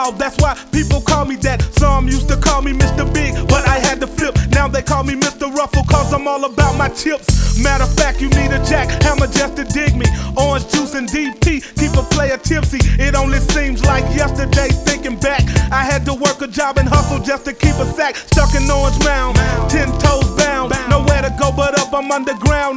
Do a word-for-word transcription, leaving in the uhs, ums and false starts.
evolved, that's why people call me that. Some used to call me Mister Big, but I had to flip. Now they call me Mister Ruffle, cause I'm all about my chips. Matter of fact, you need a jackhammer just to dig me. Orange juice and D P, keep a player tipsy. It only seems like yesterday, thinking back, I had to work a job and hustle just to keep a sack. Stuck in Orange Mound, ten toes bound, nowhere to go but up, I'm underground.